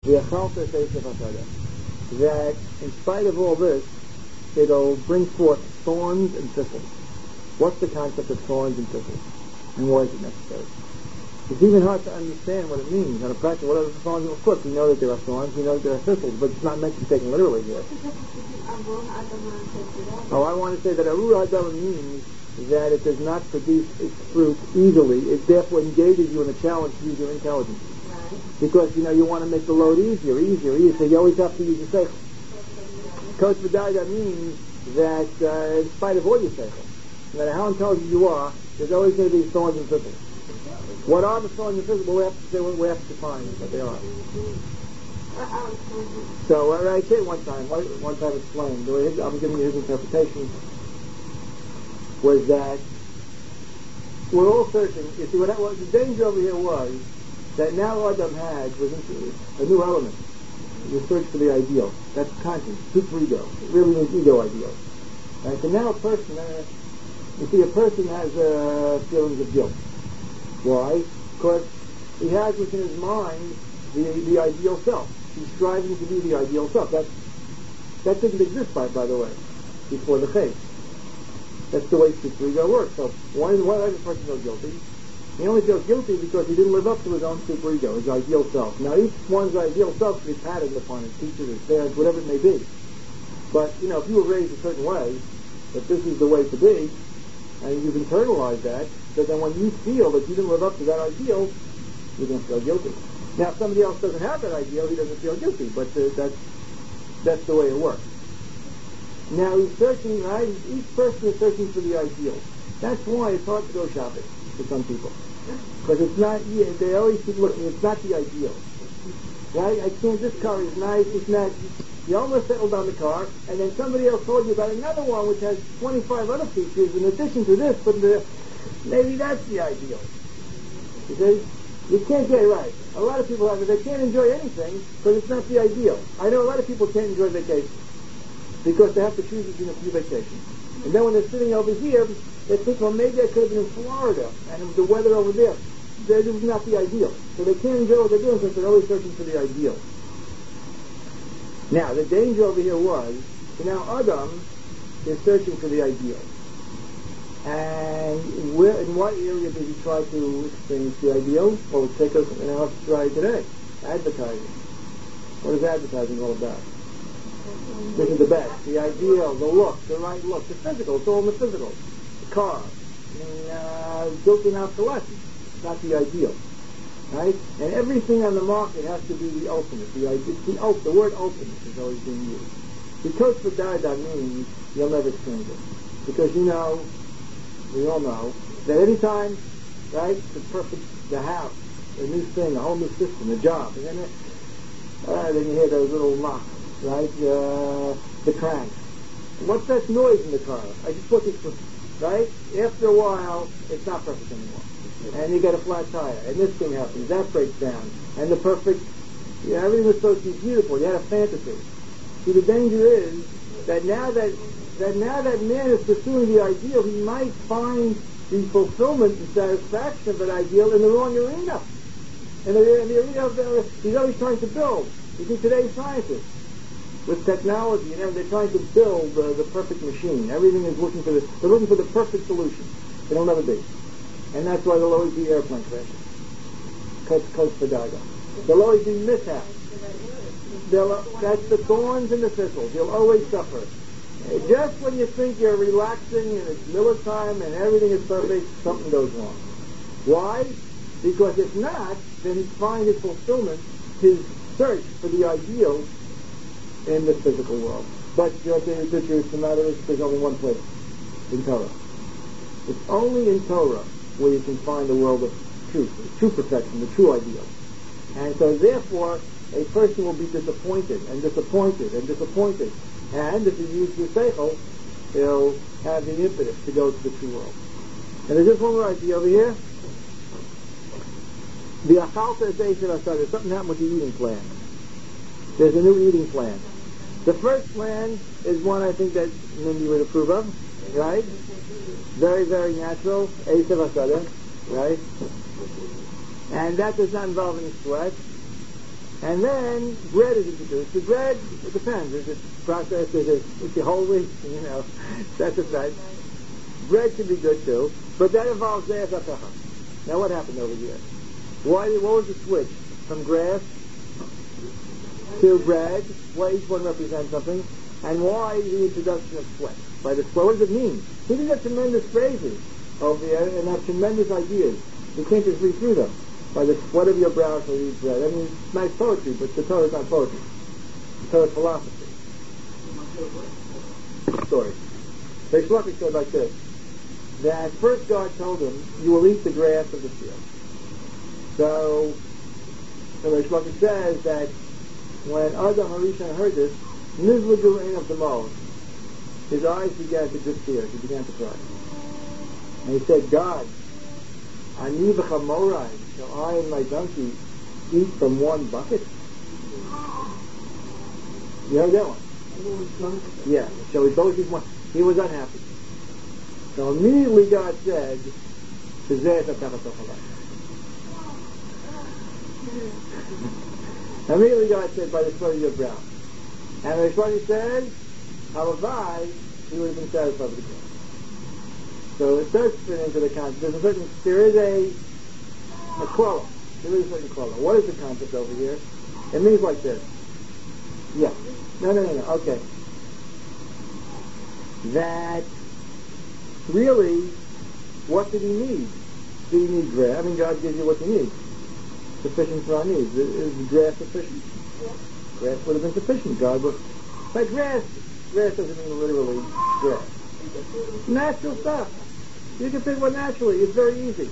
that in spite of all this, it'll bring forth thorns and thistles. What's the concept of thorns and thistles? And why is it necessary? It's even hard to understand what it means on a practical. What are the thorns? Of course, we know that there are thorns, we know that there are thistles, but it's not meant to be taken literally here. Oh, I want to say that Arur Hadama means that it does not produce its fruit easily. It therefore engages you in a challenge to use your intelligence. Right. Because, you want to make the load easier. So you always have to use your seichel. Kodesh V'Daida means that in spite of all your seichel, no matter how intelligent you are, there's always going to be thorns and thistles. What are the thorns and thistles? Well, we have to define what they are. So, I said one time explained, the way I'm giving you his interpretation, was that we're all searching. You see, what the danger over here was that now Adam was a new element. The search for the ideal. That's conscience, super-ego. It really means ego ideal. Right? So now a person has feelings of guilt. Why? Because he has within his mind the ideal self. He's striving to be the ideal self. That didn't exist, by the way, before the faith. That's the way super-ego works. So why does a person feel guilty? He only feels guilty because he didn't live up to his own super-ego, his ideal self. Now, each one's ideal self can be patterned upon his teachers, his parents, whatever it may be. But, if you were raised a certain way, that this is the way to be, and you've internalized that, so then when you feel that you didn't live up to that ideal, you're going to feel guilty. Now, if somebody else doesn't have that ideal, he doesn't feel guilty, but that's the way it works. Now, he's searching, right? Each person is searching for the ideal. That's why it's hard to go shopping for some people. Because it's not, they always keep looking, it's not the ideal. Right? This car is nice, it's not, you almost settled on the car, and then somebody else told you about another one which has 25 other features in addition to this, but maybe that's the ideal. You see? You can't get it right. A lot of people have it, they can't enjoy anything because it's not the ideal. I know a lot of people can't enjoy vacation because they have to choose between a few vacations. And then when they're sitting over here, they think, well, maybe I could have been in Florida, and the weather over there, this is not the ideal. So they can't enjoy what they're doing because they're always searching for the ideal. Now, the danger over here was, now Adam is searching for the ideal. And in what area did he try to experience the ideal? Well, let's take us an hour to try today. Advertising. What is advertising all about? This is the best. The ideal, the look, the right look, the physical. It's all in the physical. The car. Built-in obsolescence. It's not the ideal. Right? And everything on the market has to be the ultimate. The word ultimate is always being used. Because for Dada means you'll never change it. Because we all know, that any time, right, the house, a new thing, a whole new system, a job, and then you hear those little knocks, right, the crank. What's that noise in the car? I just put this, right? After a while, it's not perfect anymore. And you get a flat tire, and this thing happens, that breaks down, and the perfect, everything was supposed to be beautiful, you had a fantasy. See, the danger is that now that man is pursuing the ideal, he might find the fulfillment and satisfaction of an ideal in the wrong arena. In the arena of he's always trying to build. You see, today's scientists, with technology and everything, they're trying to build the perfect machine. Everything is they're looking for the perfect solution. It'll never be. And that's why there'll always be airplane crashes. Coach Fadaga. There'll always be mishaps. That's the thorns and the thistles. You'll always suffer. Just when you think you're relaxing and it's Miller time and everything is perfect, something goes wrong. Why? Because if not, then he'd find his fulfillment, his search for the ideal in the physical world. But the truth, the matter is, there's only one place, in Torah. It's only in Torah where you can find the world of truth, the true perfection, the true ideal. And so therefore, a person will be disappointed and disappointed and disappointed. And if he uses his seichel, he'll have the impetus to go to the true world. And there's just one more idea over here. The achalta is something happened with the eating plan. There's a new eating plan. The first plan is one I think that Mindy would approve of, right? Very, very natural. Esav Asada, right? And that does not involve any sweat. And then bread is introduced. The bread, it depends. Is it processed? Is it whole wheat? That's a fact. Bread can be good too, but that involves ze'ez hatacha. Now what happened over here? What was the switch from grass to bread? Why each one represents something, and why the introduction of sweat? By the sweat, what does it mean? He didn't have tremendous phrases over there and have tremendous ideas. You can't just read through them. By the sweat of your brow shall you eat bread. I mean, it's nice poetry, but the Torah is not poetry. The Torah is philosophy. Story. Reish Lakish said like this, that first God told him, you will eat the grass of the field. So Reish Lakish says that when Adam Harishon heard this, Nizlagu ein of the mouth, his eyes began to disappear. He began to cry. And he said, God, Ani v'chamorai, shall I and my donkey eat from one bucket? You heard that one? Yeah. So we both eat one. He was unhappy. So immediately God said, immediately God said, by the sweat of your brow. And the Shlomo said, Halavai, he would have been satisfied with the grass. So it does fit into the concept. There is a quote. There is a certain quote. What is the concept over here? It means like this. Yeah. No. Okay. That really, what did he need? Did he need grass? I mean, God gives you what you need. Sufficient for our needs. Is grass sufficient? Yeah. Grass would have been sufficient. God would. But grass doesn't mean literally grass. Natural stuff. You can pick one naturally. It's very easy.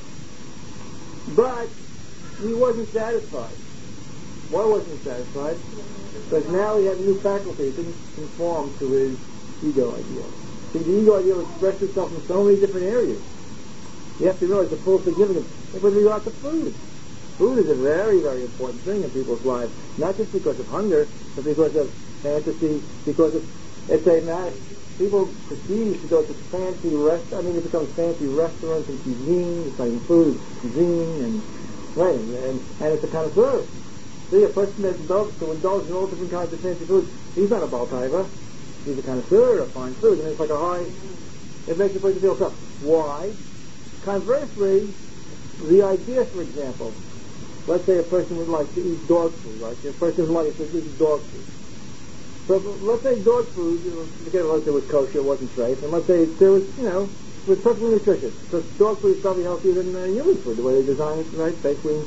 But he wasn't satisfied. Why wasn't he satisfied? Because now he had a new faculty. It didn't conform to his ego ideal. See, the ego ideal expressed itself in so many different areas. You have to realize the full significance. With regard to food. Food is a very, very important thing in people's lives. Not just because of hunger, but because of fantasy, because of, it's a matter. People prestige to go to fancy it becomes fancy restaurants and cuisine. It's not even food, it's cuisine, and it's a connoisseur. See, a person that indulges in all different kinds of fancy food, he's not a Baltaiva. He's a connoisseur of fine food, and it's like it makes a person feel tough. Why? Conversely, the idea, for example, let's say a person would like to eat dog food, like a person would like to eat dog food. So let's say dog food, forget let's say it was kosher, it wasn't safe, and let's say there was, it was perfectly nutritious. Because dog food is probably healthier than human food, the way they design it, right? Basically,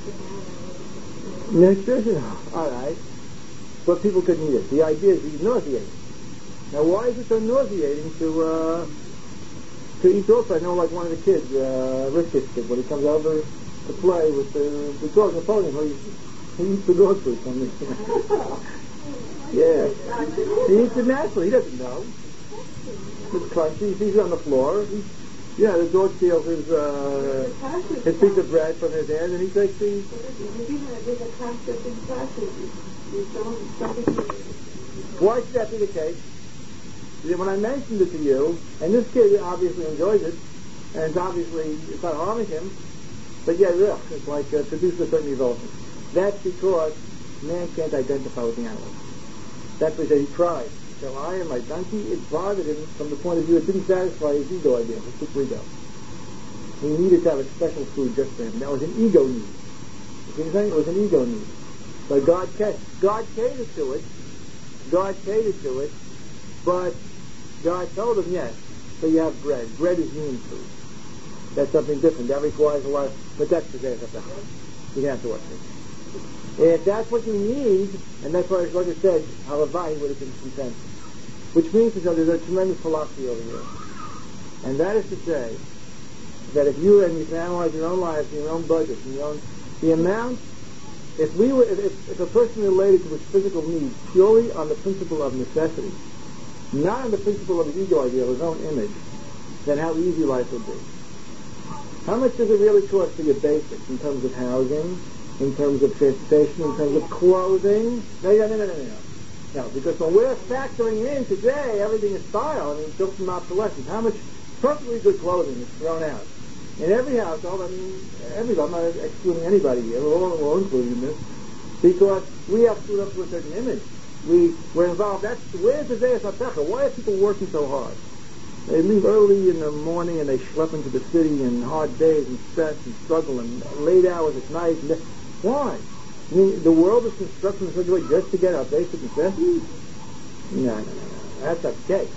nutrition. All right. But people couldn't eat it. The idea is it's nauseating. Now, why is it so nauseating to eat dog food? I know, like one of the kids, Ricky's kid, when he comes over to play with the dog Napoleon, he eats the dog food from me. Yeah. He eats it naturally. He doesn't know. It's crunchy. He sees it on the floor. The dog steals his piece of bread from his hand, and he takes the... Why should that be the case? When I mentioned it to you, and this kid obviously enjoys it, and it's not harming him, but it's like produces a certain revulsion. That's because man can't identify with the animals. That's why he cried. So I and my donkey, it bothered him from the point of view it didn't satisfy his ego idea, his super ego. He needed to have a special food just for him. That was an ego need. You see what I'm saying? It was an ego need. But God catered to it. But God told him, yes, so you have bread. Bread is human food. That's something different. That requires a lot, but that's the day of the house. You have to watch it. If that's what you need, and that's why Shlomo said, Halavai would have been content. Which means to say there's a tremendous philosophy over here. And that is to say, that if you can analyze your own lives, your own budget, the amount, if a person related to his physical needs purely on the principle of necessity, not on the principle of his ego idea, his own image, then how easy life would be. How much does it really cost for your basics in terms of housing, in terms of transportation, in terms of clothing? No, because when we're factoring in today, everything is style. It's built from obsolescence. How much perfectly good clothing is thrown out? In every household, everybody, I'm not excluding anybody here, we're all included in this. because we have to live up to a certain image. We're involved. Where's the Zeus HaTecha? Why are people working so hard? They leave early in the morning and they schlep into the city and hard days and stress and struggle and late hours at night. Why? I mean, the world is constructed in such a way just to get our basic necessities? No. That's not the case.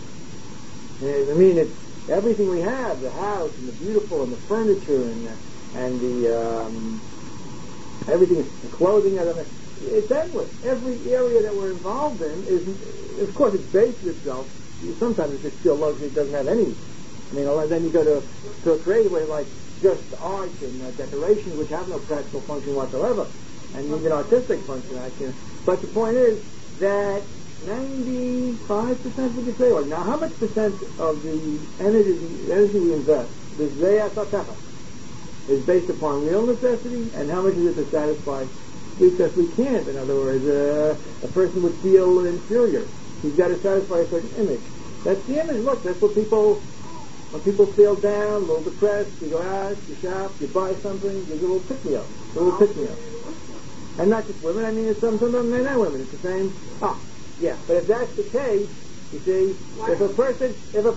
I mean, it's everything we have, the house and the beautiful and the furniture and the everything, the clothing, it's endless. Every area that we're involved in is, of course, it bases itself. Sometimes it's just pure luxury. It doesn't have any. I mean, then you go to a creative way like just art and decorations, which have no practical function whatsoever, and even artistic function, actually. But the point is that 95%, would you say, or now how much percent of the energy we invest, the Zeus HaTecha, is based upon real necessity, and how much is it to satisfy? Because we can't. In other words, a person would feel inferior. He's got to satisfy a certain image. That's the image. Look, that's what people, when people feel down, a little depressed, you go out, you shop, you buy something, you get a little pick-me-up. And not just women, I mean, it's some men and women. It's the same. Yeah, but if that's the case, you see, if a person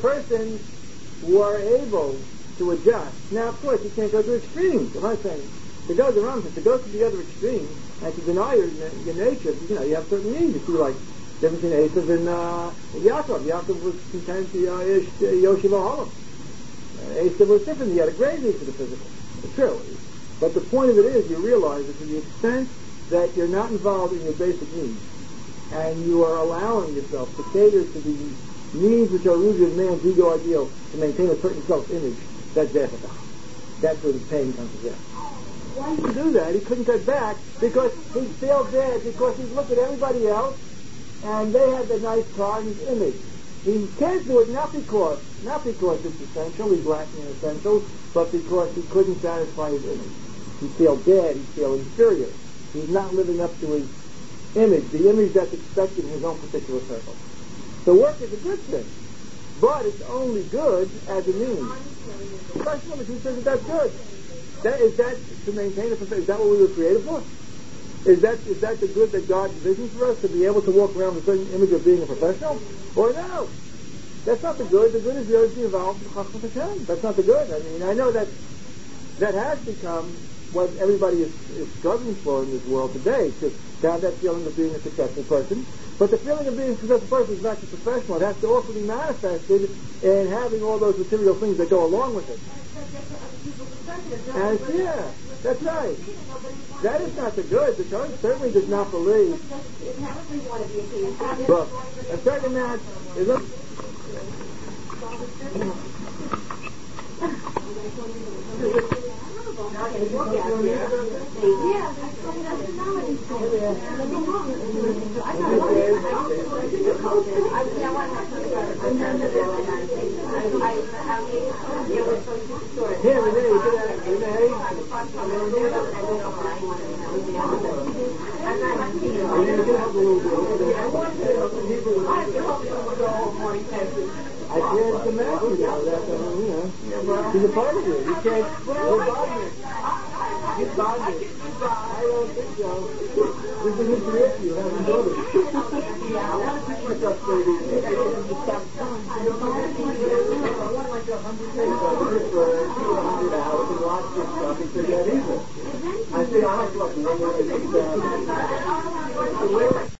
were able to adjust, now of course you can't go to extremes. I'm not saying to go to the wrong, to go to the other extreme and to deny your nature, you have certain needs. You see, like the difference between Esav and Yaakov. Yaakov was content to Yoshiv Ohalim. Esav was different. He had a great need for the physical. It's true. But the point of it is, you realize that to the extent that you're not involved in your basic needs, and you are allowing yourself to cater to the needs which are rooted in man's ego ideal to maintain a certain self-image, that's Zeus HaTecha. That's where the pain comes from. Why did he do that? He couldn't cut back because he felt bad because he looked at everybody else and they had the nice car and his image. He can't do it not because it's essential, he's lacking in essential, but because he couldn't satisfy his image. He feels bad, he feels inferior. He's not living up to his image, the image that's expected in his own particular circle. The work is a good thing, but it's only good as a means. Professional image, who says that's good? Is that to maintain a profession? Is that what we were created for? Is that the good that God envisions for us, to be able to walk around with a certain image of being a professional? Or no? That's not the good. The good is the urge to be involved in Chachmas Hashem. That's not the good. I mean, I know that has become what everybody is struggling for in this world today, to have that feeling of being a successful person. But the feeling of being a successful person is not just professional. It has to also be manifested in having all those material things that go along with it. And yeah, that's right. That is not the good. The church certainly does not believe. But a certain amount is up. Here, Renee. I can't imagine that. He's a part of it. You can't. You're bothered. I don't think so. This is a new issue. I haven't noticed. I want to keep myself straight. Stop. I want like 100 things over for 200 hours and watch this stuff and figure that either. I think I have to look.